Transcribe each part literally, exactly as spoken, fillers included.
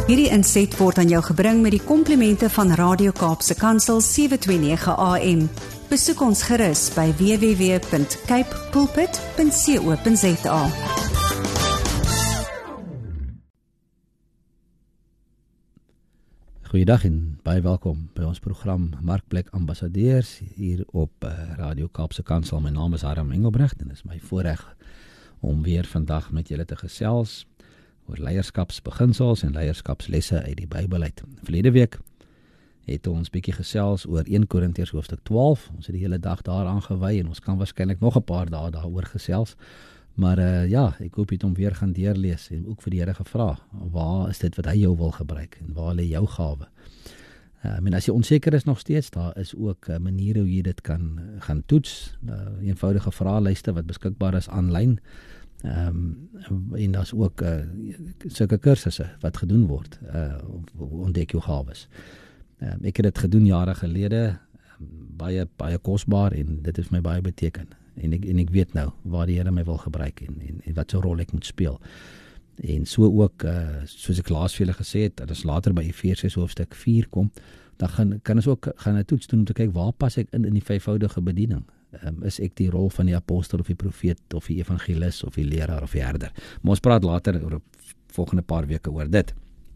Hierdie inset word aan jou gebring met die komplimente van Radio Kaapse Kansel sewe twee nege A M. Besoek ons gerus by w w w punt cape pulpit punt co punt za. Goeiedag en baie welkom by ons program Markplek Ambassadeurs hier op uh, Radio Kaapse Kansel. My naam is Aram Engelbrecht en dit is my voorreg om weer vandag met julle te gesels oor leierskapsbeginsels en leierskapslesse uit die Bybel uit. Verlede week het ons bietjie gesels oor Eerste Korintiërs hoofstuk twaalf. Ons het die hele dag daaraan gewy en ons kan waarskynlik nog 'n paar dae daaroor gesels. Maar uh, ja, ek hoop jy het hom weer gaan deurlees en ook vir die Here gevra, waar is dit wat hy jou wil gebruik en waar lê jou gawe? Uh, en as jy onseker is nog steeds, daar is ook uh, maniere hoe jy dit kan uh, gaan toets. Uh, eenvoudige vraelyste wat beskikbaar is aanlyn. Um, en daar is ook uh, sulke kursusse wat gedoen word, uh, ontdek jou gawes. Um, ek het dit gedoen jare gelede, um, baie, baie kosbaar en dit is my baie beteken. En ek, en ek weet nou waar die Here my wil gebruik en, en, en wat so rol ek moet speel. En so ook, uh, soos ek laas vir julle gesê het, dat ons later by Efesiërs hoofstuk vier kom, dan gaan, kan ons ook gaan 'n toets doen om te kyk, waar pas ek in in die vyfvoudige bediening? Um, is ek die rol van die apostel of die profeet of die evangelis of die leraar of die herder? Maar ons praat later oor volgende paar weke oor dit.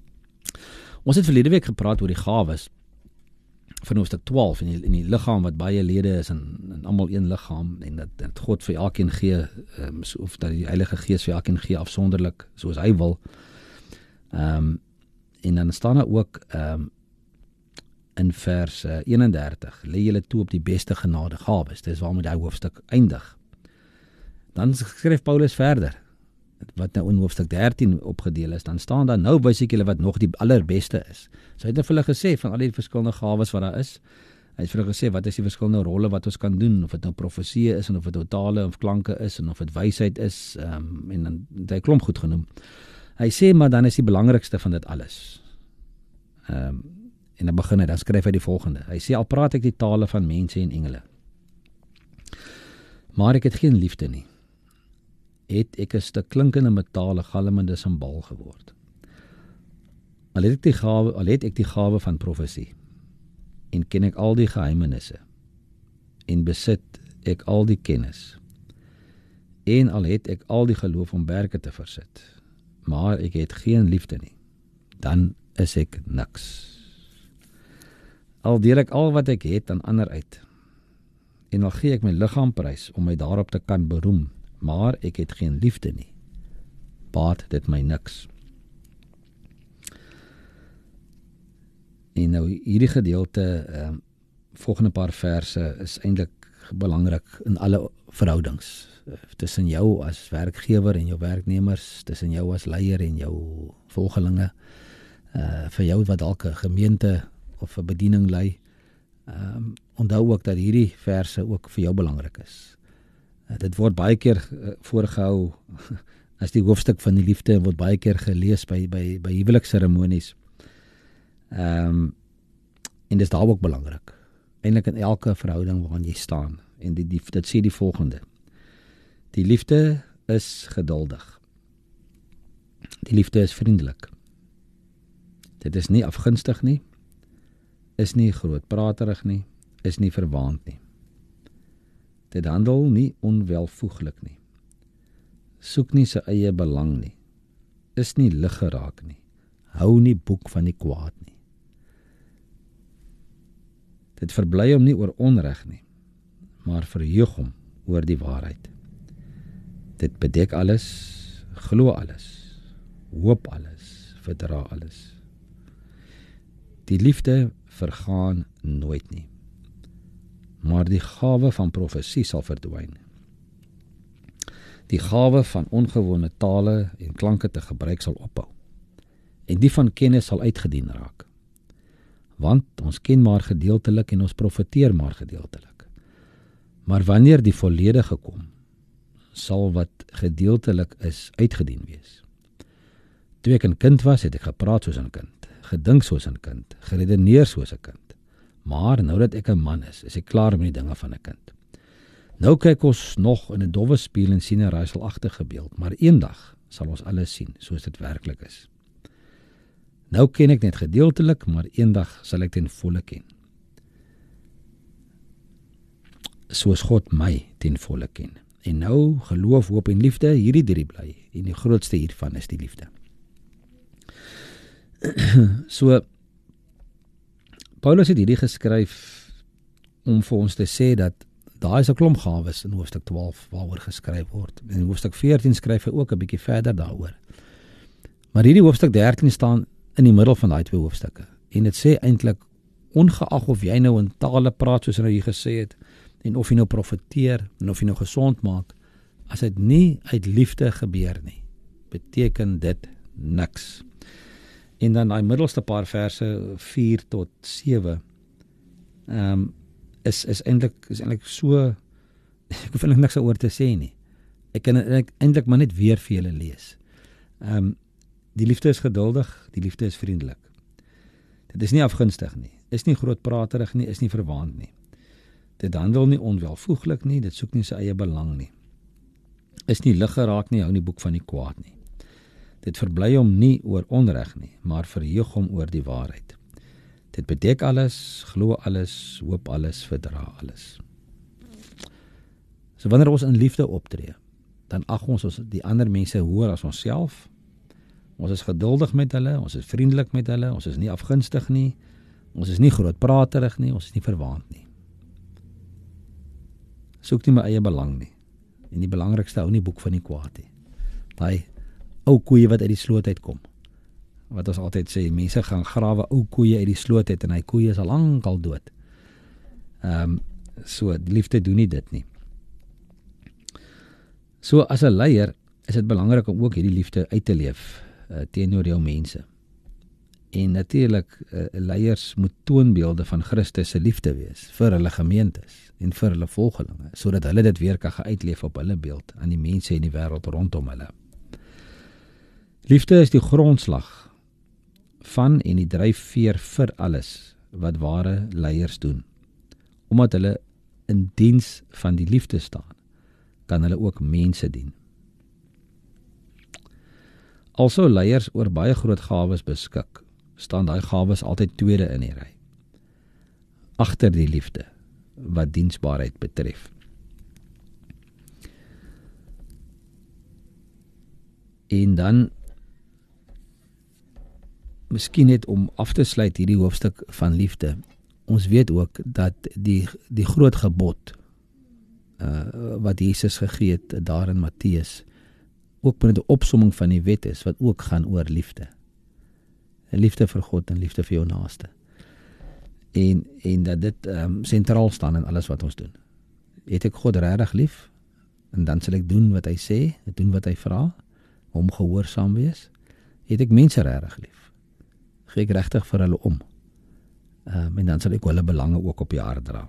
Ons het verlede week gepraat oor die gawes van hoofstuk twaalf en die, en die liggaam wat baie lede is en, en almal een liggaam en dat, dat God vir elkeen gee, um, of dat die Heilige Gees vir elkeen gee afsonderlik soos hy wil. Um, en dan staan daar ook um, in vers uh, eenendertig, lê julle toe op die beste genade gawes. Dis waarmee die hoofstuk eindig. Dan skryf Paulus verder, wat nou in hoofstuk dertien opgedeel is, dan staan daar, nou wys ek julle wat nog die allerbeste is. So hy het vir hulle gesê, van al die verskillende gawes wat daar is, hy het vir hulle gesê, wat is die verskillende rolle wat ons kan doen, of dit nou profesie is, en of dit nou tale of klanke is, en of dit wysheid is, um, en dan het hy klomp goed genoem. Hy sê, maar dan is die belangrikste van dit alles. Um, en dan begin hy, dan skryf hy die volgende. Hy sê, al praat ek die tale van mense en engele, maar ek het geen liefde nie, het ek 'n stuk klinkende metale galmende simbool geword. Al het ek die gawe, al het ek die gawe van profesie, en ken ek al die geheimenisse, en besit ek al die kennis, en al het ek al die geloof om berge te versit, maar ek het geen liefde nie, dan is ek niks. Al deel ek al wat ek het aan ander uit, en al gee ek my liggaam prys om my daarop te kan beroem, maar ek het geen liefde nie, baat dit my niks. En nou hierdie gedeelte, um, volgende paar verse, is eintlik belangrik in alle verhoudings, uh, tussen jou as werkgewer en jou werknemers, tussen jou as leier en jou volgelinge, uh, vir jou wat dalk 'n gemeente of 'n bediening lei. Um, onthou ook dat hierdie verse ook vir jou belangrik is. Uh, dit word baie keer uh, voorgehou as die hoofstuk van die liefde, word baie keer gelees by, by, by huwelikseremonies. Um, en dis daar ook belangrik. Eintlik in elke verhouding waarin jy staan. En die, die, dit sê die volgende. Die liefde is geduldig. Die liefde is vriendelik. Dit is nie afgunstig nie, is nie grootpraterig nie, is nie verwaand nie. Dit handel nie onwelvoeglik nie, soek nie sy eie belang nie, is nie lig geraak nie, hou nie boek van die kwaad nie. Dit verbly hom nie oor onreg nie, maar verheug hom oor die waarheid. Dit bedek alles, glo alles, hoop alles, verdra alles. Die liefde vergaan nooit nie, maar die gawe van profesie sal verdwyn. Die gawe van ongewone tale en klanke te gebruik sal ophou, en die van kennis sal uitgedien raak. Want ons ken maar gedeeltelik en ons profeteer maar gedeeltelik. Maar wanneer die volledige kom, sal wat gedeeltelik is uitgedien wees. Toe ek 'n kind was, het ek gepraat soos 'n kind, gedink soos 'n kind, geredeneer soos 'n kind. Maar nou dat ek 'n man is, is ek klaar met die dinge van 'n kind. Nou kyk ons nog in 'n dowwe spieël en sien 'n raaiselagtige beeld, maar eendag sal ons alles sien soos dit werklik is. Nou ken ek net gedeeltelik, maar eendag sal ek ten volle ken. Soos God my ten volle ken. En nou, geloof, hoop en liefde, hierdie drie bly. En die grootste hiervan is die liefde. So, Paulus het hierdie geskryf om vir ons te sê dat daar is 'n klomp gawes in hoofstuk twaalf waaroor geskryf word. In hoofstuk veertien skryf hy ook 'n bietjie verder daaroor. Maar hierdie hoofstuk dertien staan in die middel van daai twee hoofstukke. En dit sê eintlik, ongeag of jy nou in tale praat soos hy nou hier gesê het, en of jy nou profeteer, en of jy nou gesond maak, as dit nie uit liefde gebeur nie, beteken dit niks. En dan daai middelste paar verse vier tot sewe um, is is eintlik is eintlik so ek hoef eintlik niks oor te sê nie. Ek kan eintlik maar net weer vir julle lees. Ehm um, die liefde is geduldig, die liefde is vriendelik. Dit is nie afgunstig nie, is nie grootpraterig nie, is nie verwaand nie. Dit handel nie onwelvoeglik nie, dit soek nie sy eie belang nie. Is nie lig geraak nie, hou nie boek van die kwaad nie. Dit verbly hom nie oor onreg nie, maar verheug hom oor die waarheid. Dit bedek alles, glo alles, hoop alles, verdra alles. So wanneer ons in liefde optree, dan ag ons ons die ander mense hoër as onsself. Ons is geduldig met hulle, ons is vriendelik met hulle, ons is nie afgunstig nie, ons is nie grootpraterig nie, ons is nie verwaand nie. Soek nie my eie belang nie. En die belangrikste, hou nie boek van die kwaad nie. Daai ou koeie wat uit die sloot uitkom. Wat ons altyd sê, mense gaan grawe ou koeie uit die sloot uit en hy koeie is al lank al dood. Ehm um, so die liefde doen nie dit nie. So as 'n leier is dit belangrik om ook hierdie liefde uit te leef uh, teenoor jou mense. En natuurlik uh, leiers moet toonbeelde van Christus se liefde wees vir hulle gemeentes en vir hulle volgelinge, sodat hulle dit weer kan uitleef op hulle beeld aan die mense in die wêreld rondom hulle. Liefde is die grondslag van en die dryfveer vir alles wat ware leiers doen. Omdat hulle in diens van die liefde staan, kan hulle ook mense dien. Also leiers oor baie groot gawes beskik, staan daai gawes altyd tweede in die ry, agter die liefde wat diensbaarheid betref. En dan miskien net om af te sluit hierdie hoofstuk van liefde. Ons weet ook dat die die groot gebod uh, wat Jesus gegee het daar in Matteus ook met 'n opsomming van die wet is wat ook gaan oor liefde. 'n Liefde vir God en liefde vir jou naaste. En en dat dit um, sentraal staan in alles wat ons doen. Het ek God regtig lief? En dan sal ek doen wat hy sê, doen wat hy vra, hom gehoorsaam wees. Het ek mense regtig lief? Gee ek regtig vir hulle om? Um, en dan sal ek hulle belange ook op die hart dra.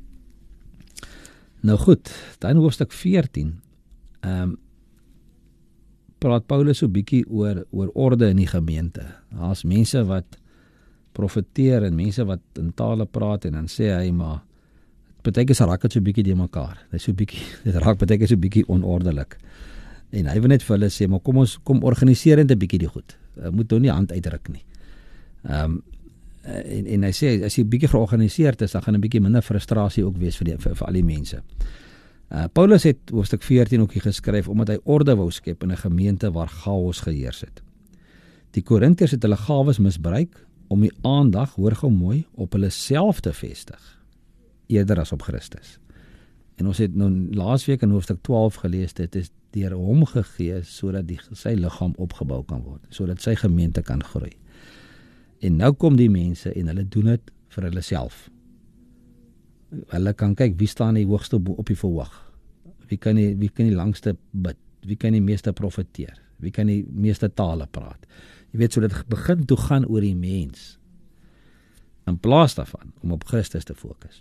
Nou goed, dan hoofstuk veertien. Ehm um, praat Paulus so bietjie oor oor orde in die gemeente. Daar's mense wat profeteer en mense wat in tale praat en dan sê hy maar partykeer se raak dit so bietjie die mekaar. Dit is so bietjie dit raak partykeer so bietjie onordelik. En hy wil net vir hulle sê maar kom ons kom organiseer net 'n bietjie die goed. Uh, moet nou nie hand uitdruk nie. Ehm um, en en hy sê as jy bietjie georganiseerd is, dan gaan 'n bietjie minder frustrasie ook wees vir die vir, vir al die mense. Uh, Paulus het hoofstuk veertien ook hier geskryf omdat hy orde wou skep in 'n gemeente waar chaos geheers het. Die Korintiërs het hulle gawes misbruik om die aandag, hoor gou mooi, op hulle self te vestig, eerder as op Christus. En ons het nou laasweek in hoofstuk twaalf gelees, dit is deur hom gegee sodat die sy liggaam opgebou kan word, sodat sy gemeente kan groei. En nou kom die mense en hulle doen dit vir hulle self. Hulle kan kyk wie staan die hoogste op die verhoog. Wie kan die wie kan die langste bid? Wie kan die meeste profeteer? Wie kan die meeste tale praat? Jy weet, so dit begin toe gaan oor die mens in plaas daarvan om op Christus te fokus.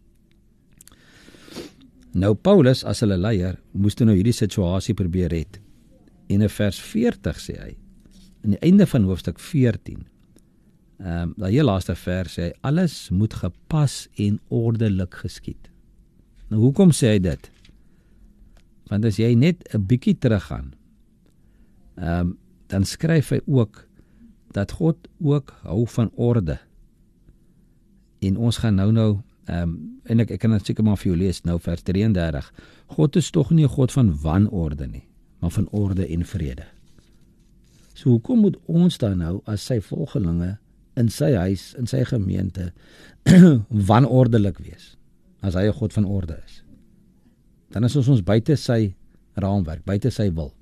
Nou Paulus as hulle leier moes toe nou hierdie situasie probeer red. En in vers veertig sê hy, aan die einde van hoofstuk veertien, ehm um, daai heel laaste vers sê hy, alles moet gepas en ordelik geskied. Nou hoekom sê hy dit? Want as jy net 'n bietjie teruggaan, ehm um, dan skryf hy ook dat God ook hou van orde. En ons gaan nou nou, um, en ek, ek kan het seker maar vir jou lees, nou vers drieëndertig, God is tog nie 'n God van wanorde nie, maar van orde en vrede. So hoekom moet ons dan nou, as sy volgelinge, in sy huis, in sy gemeente, wanordelik wees, as hy 'n God van orde is? Dan is ons ons buite sy raamwerk, buite sy wil.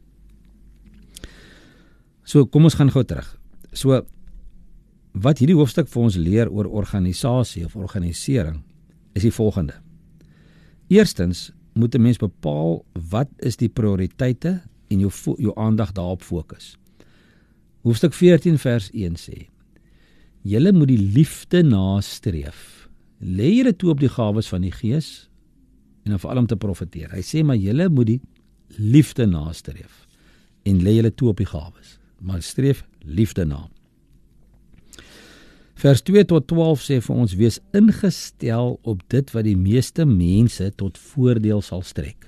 So, kom ons gaan gou terug. So, wat hierdie hoofstuk vir ons leer oor organisasie of organisering, is die volgende. Eerstens, moet 'n mens bepaal, wat is die prioriteite en jou, jou aandag daarop fokus. Hoofstuk veertien vers een sê, julle moet die liefde nastreef. Lê julle toe op die gawes van die Gees, en dan veral om te profeteer. Hy sê, maar julle moet die liefde nastreef, en lê julle toe op die gawes, maar streef liefde na. Vers twee tot twaalf sê vir ons, wees ingestel op dit wat die meeste mense tot voordeel sal strek.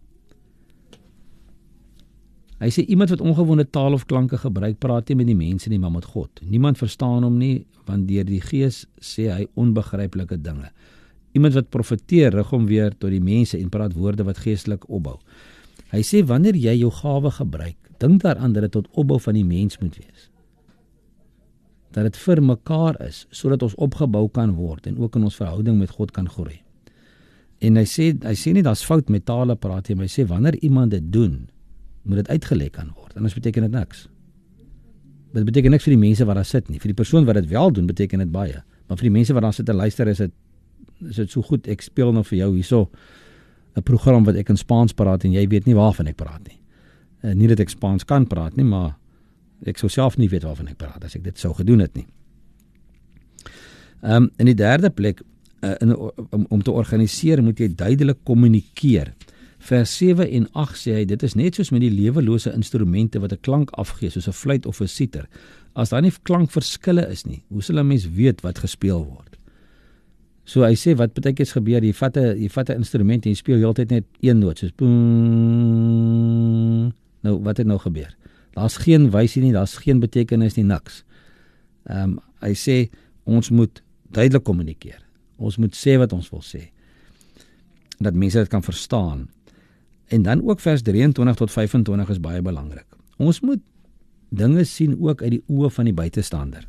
Hy sê, iemand wat ongewone taal of klanke gebruik, praat nie met die mense nie, maar met God. Niemand verstaan hom nie, want deur die Gees sê hy onbegryplike dinge. Iemand wat profeteer, rig hom weer tot die mense en praat woorde wat geestelik opbou. Hy sê, wanneer jy jou gawe gebruik, dink daaraan dat dit tot opbou van die mens moet wees. Dat dit vir mekaar is, sodat ons opgebou kan word en ook in ons verhouding met God kan groei. En hy sê, hy sê nie, daar's fout met tale praat nie, maar hy sê, wanneer iemand dit doen, moet dit uitgelek kan word, anders beteken dit niks. Dit beteken niks vir die mense wat daar sit nie. Vir die persoon wat dit wel doen, beteken dit baie. Maar vir die mense wat daar sit en luister, is dit, is dit so goed, ek speel nou vir jou hierso 'n program wat ek in Spaans praat en jy weet nie waarvan ek praat nie. Uh, nie dat ek Spaans kan praat nie, maar ek sou self nie weet waarvan ek praat, as ek dit sou gedoen het nie. Um, in die derde plek, uh, in, om, om te organiseer, moet jy duidelik kommunikeer. Vers sewe en agt sê hy, dit is net soos met die lewelose instrumente wat 'n klank afgee, soos 'n fluit of 'n siter. As daar nie klankverskille is nie, hoe sal 'n mens weet wat gespeel word? So hy sê, wat partykeer gebeur, jy vat 'n jy vat 'n instrument en jy speel heeltyd net een noot, soos boom. Nou, wat het nou gebeur? Daar's geen wysie nie, daar's geen betekenis nie, niks. Um, hy sê, ons moet duidelik kommunikeer. Ons moet sê wat ons wil sê. Dat mense dit kan verstaan. En dan ook vers drieëntwintig tot vyf en twintig is baie belangrik. Ons moet dinge sien ook uit die oë van die buitestander.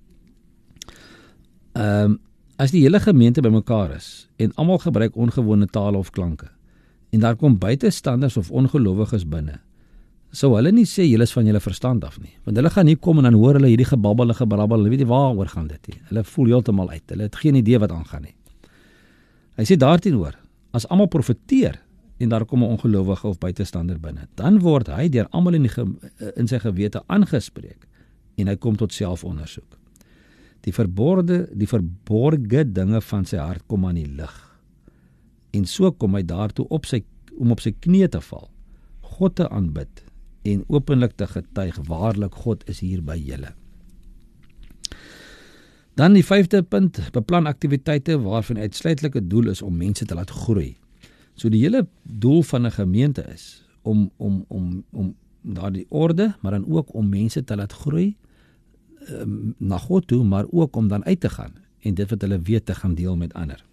Um, as die hele gemeente bymekaar is, en almal gebruik ongewone tale of klanke, en daar kom buitestanders of ongelowiges binne, sou hulle nie sê, julle is van julle verstand af nie. Want hulle gaan nie kom en dan hoor hulle hierdie gebabbel en gebrabbel, hulle weet nie waaroor gaan dit nie. Hulle voel heeltemal uit, hulle het geen idee wat aangaan nie. Hy sê daarteenoor, as almal profeteer, en daar kom 'n ongelowige of buitestander binne, dan word hy deur almal in, die ge, in sy gewete aangespreek, en hy kom tot selfondersoek. Die verborgde, die verborge dinge van sy hart kom aan die lig, en so kom hy daartoe op sy, om op sy knieë te val, God te aanbid, en openlik te getuig, waarlik God is hier by julle. Dan die vyfde punt, beplan aktiwiteite waarvan uitsluitlike doel is om mense te laat groei. So die hele doel van 'n gemeente is om om om om daardie orde, maar dan ook om mense te laat groei um, na God toe, maar ook om dan uit te gaan en dit wat hulle weet te gaan deel met ander.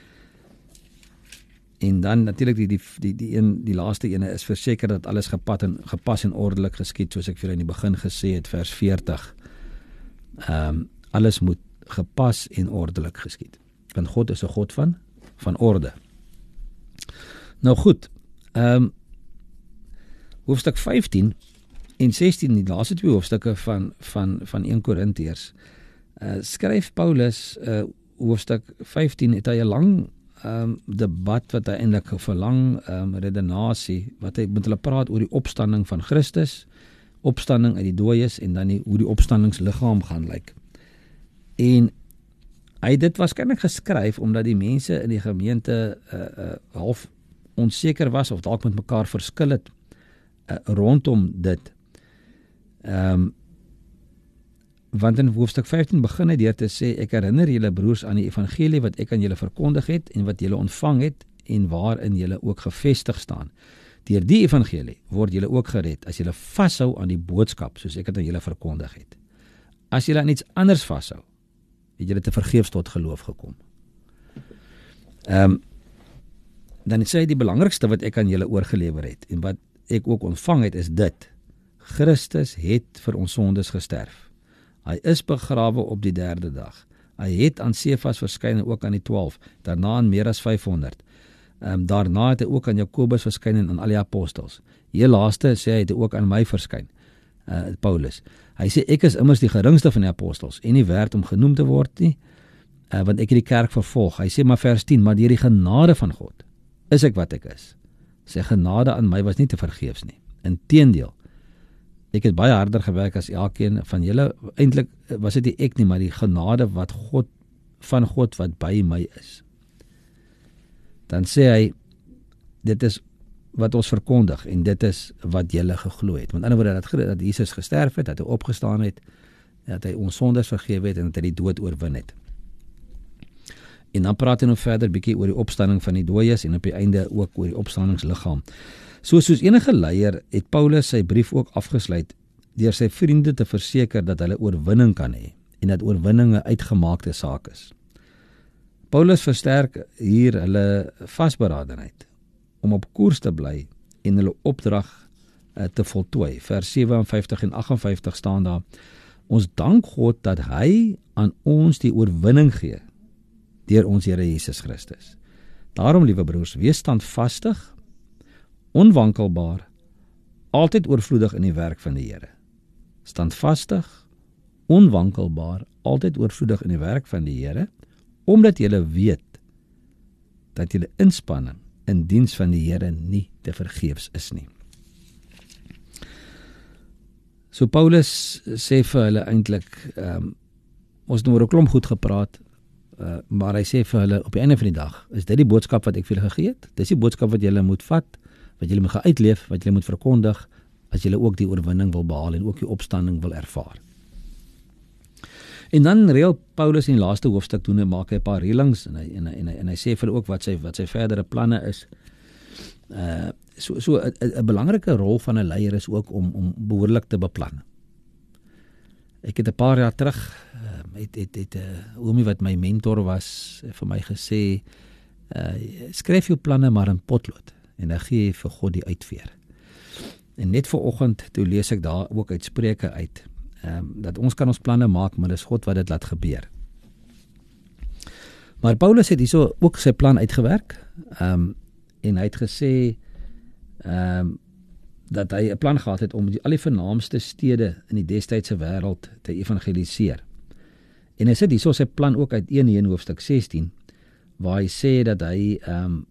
En dan natuurlik die die die die een die laaste ene is verseker dat alles gepas en gepas en ordelik geskied, soos ek vir julle in die begin gesê het, vers veertig. Ehm um, alles moet gepas en ordelik geskied. Want God is 'n God van van orde. Nou goed, um, hoofstuk vyftien en sestien, die laaste twee hoofstukke van, van, van eerste Korintiërs, uh, skryf Paulus, uh, hoofstuk vyftien, het hy 'n lang um, debat wat hy eintlik 'n verlang um, redenasie, wat hy met hulle praat oor die opstanding van Christus, opstanding uit die dooies, en dan die, hoe die opstandingsliggaam gaan lyk. En hy dit waarskynlik geskryf, omdat die mense in die gemeente uh, uh, half onseker was, of dalk met mekaar verskil het, uh, rondom dit. Um, want in hoofstuk vyftien begin hy deur te sê, ek herinner julle broers aan die evangelie wat ek aan julle verkondig het, en wat julle ontvang het, en waarin julle ook gevestig staan. Deur die evangelie word julle ook gered, as julle vashou aan die boodskap, soos ek het aan julle verkondig het. As julle aan iets anders vashou, het julle te vergeefs tot geloof gekom. Ehm um, dan sê hy die belangrikste wat ek aan julle oorgelewer het en wat ek ook ontvang het is dit: Christus het vir ons sondes gesterf. Hy is begrawe op die derde dag. Hy het aan Sefas verskyn en ook aan die twaalf, daarna aan meer as vyfhonderd. Um, daarna het hy ook aan Jakobus verskyn en aan al die apostels. Hier laaste sê hy het hy ook aan my verskyn, uh, Paulus. Hy sê ek is immers die geringste van die apostels en nie werd om genoem te word nie, uh, want ek het die kerk vervolg. Hy sê maar vers tien, maar deur die genade van God is ek wat ek is. Sy genade aan my was nie te vergeefs nie. Inteendeel, ek het baie harder gewerk as elkeen van julle. Eintlik was dit nie ek nie, maar die genade wat God van God wat by my is. Dan sê hy, dit is wat ons verkondig en dit is wat julle geglo het. Want in ander woorde dat, dat Jesus gesterf het, dat hy opgestaan het, dat hy ons sondes vergewe het en dat hy die dood oorwin het. En dan praat hy nou verder bietjie oor die opstanding van die dooies en op die einde ook oor die opstandingsliggaam. So soos enige leier het Paulus sy brief ook afgesluit deur sy vriende te verseker dat hulle oorwinning kan hê en dat oorwinning 'n uitgemaakte saak is. Paulus versterk hier hulle vasberadenheid om op koers te bly en hulle opdrag uh, te voltooi. Vers vysewenvyftig en agt en vyftig staan daar: Ons dank God dat hy aan ons die oorwinning gee deur ons Here Jesus Christus. Daarom, liewe broers, wees standvastig, onwankelbaar, altyd oorvloedig in die werk van die Here. Standvastig, onwankelbaar, altyd oorvloedig in die werk van die Here, omdat julle weet dat julle inspanning in diens van die Here nie te vergeefs is nie. So Paulus sê vir hulle eintlik, um, ons het nou oor 'n klomp goed gepraat, uh, maar hy sê vir hulle op die einde van die dag, is dit die boodskap wat ek vir julle gegee het? Dis die boodskap wat julle moet vat, wat julle moet gaan uitleef, wat julle moet verkondig, as julle ook die oorwinning wil behaal en ook die opstanding wil ervaar. En dan reël Paulus in die laaste hoofstuk doen en maak hy 'n paar reëlings en hy en hy en hy, en hy sê vir ook wat sy wat sy verdere planne is. Uh so so 'n belangrike rol van 'n leier is ook om om behoorlik te beplan. Ek het 'n paar jaar terug uh, het het het 'n uh, oomie wat my mentor was vir my gesê, uh skryf jou planne maar in potlood en dan gee jy vir God die uitveer. En net vanoggend toe lees ek daar ook uit Spreuke uit. Um, dat ons kan ons planne maak, maar dis God wat dit laat gebeur. Maar Paulus het hierso ook sy plan uitgewerk, um, en hy het gesê um, dat hy 'n plan gehad het om die, al die vernaamste stede in die destydse wêreld te evangeliseer. En hy sê hierso sy plan ook uit een hoofstuk sestien, waar hy sê dat hy um,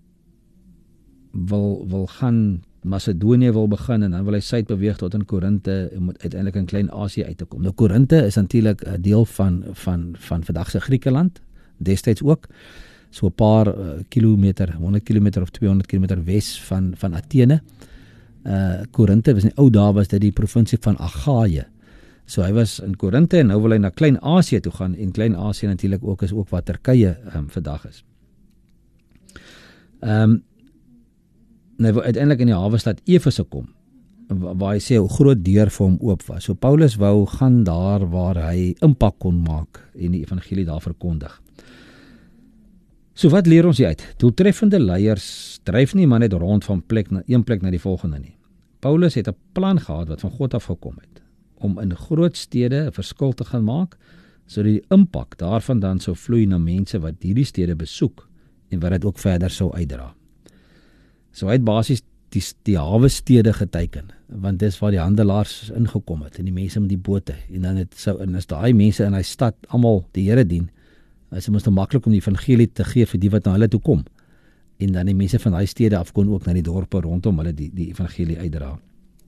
wil, wil gaan Macedonië wil begin en dan wil hy suid beweeg tot in Korinte en moet uiteindelik in Klein-Asië uit te kom. Nou Korinte is natuurlik 'n deel van van van vandag se Griekeland, destyds ook, so 'n paar uh, kilometer, honderd kilometer of tweehonderd kilometer wes van van Athene. Uh Korinte was in die ou dae was dit die provinsie van Agaia. So hy was in Korinte en nou wil hy na Klein-Asië toe gaan en Klein-Asië natuurlik ook is ook wat Turkye um, vandag is. Ehm um, Nou wil uiteindelik in die hawestad Efese kom, waar hy sê hoe groot deur vir hom oop was. So Paulus wou gaan daar waar hy impak kon maak en die evangelie daar verkondig. So wat leer ons hier uit? Doeltreffende leiers dryf nie maar net rond van plek na een plek na die volgende nie. Paulus het 'n plan gehad wat van God af gekom het, om in groot stede 'n verskil te gaan maak, sodat die impak daarvan dan sou vloei na mense wat hierdie stede besoek en wat dit ook verder sou uitdra. So hy het basies die, die hawestede geteken, want dis waar die handelaars ingekom het en die mense met die bote, en dan het so, en as daai mense in hy stad almal die Here dien, is dit mos nou maklik om die evangelie te gee vir die wat na hulle toe kom, en dan die mense van daai stede af kon ook na die dorpe rondom hulle die, die evangelie uitdra.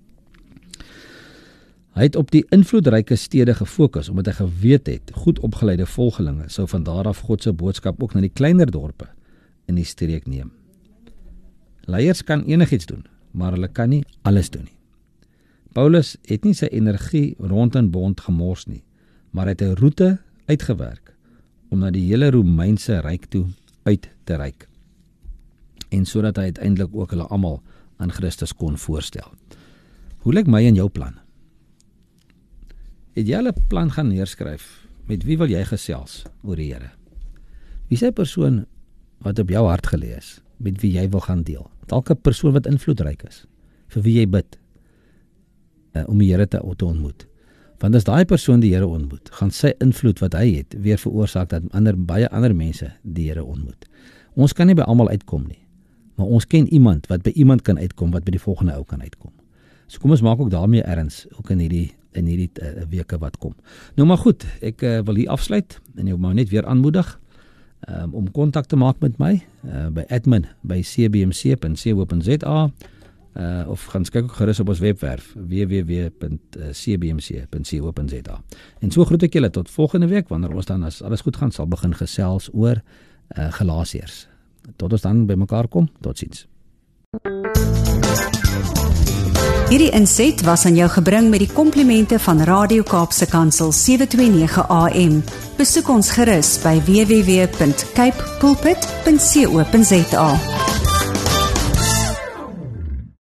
Hy het op die invloedryke stede gefokus, omdat hy geweet het, goed opgeleide volgelinge sou van daar af God se boodskap ook na die kleiner dorpe in die streek neem. Leiers kan enigiets doen, maar hulle kan nie alles doen nie. Paulus het nie sy energie rond in bond gemors nie, maar hy het 'n roete uitgewerk om na die hele Romeinse ryk toe uit te reik. En sodat hy uiteindelik ook hulle almal aan Christus kon voorstel. Hoe lyk my en jou plan? Het jy al 'n plan gaan neerskryf, met wie wil jy gesels oor die Here? Wie is 'n persoon wat op jou hart gelê is, met wie jy wil gaan deel? Dalk 'n persoon wat invloedryk is, vir wie jy bid, uh, om die Here te, te ontmoet. Want as daai persoon die Here ontmoet, gaan sy invloed wat hy het, weer veroorsaak dat ander, baie ander mense die Here ontmoet. Ons kan nie by almal uitkom nie, maar ons ken iemand wat by iemand kan uitkom, wat by die volgende ou kan uitkom. So kom ons maak ook daarmee erns, ook in hierdie, in hierdie uh, weke wat kom. Nou maar goed, ek uh, wil hier afsluit, en ek wil net weer aanmoedig, um, om kontak te maak met my, uh, by admin, by c b m c punt co punt z a, uh, of gaan kyk ook gerus op ons webwerf, w w w punt c b m c punt co punt z a. En so groet ek julle tot volgende week, wanneer ons dan, as alles goed gaan, sal begin gesels oor uh, Galasiërs. Tot ons dan by mekaar kom, totsiens. Hierdie inset was aan jou gebring met die komplimente van Radio Kaapse Kansel sewe twee nege A M. Besoek ons gerus by w w w punt cape pulpit punt co punt z a.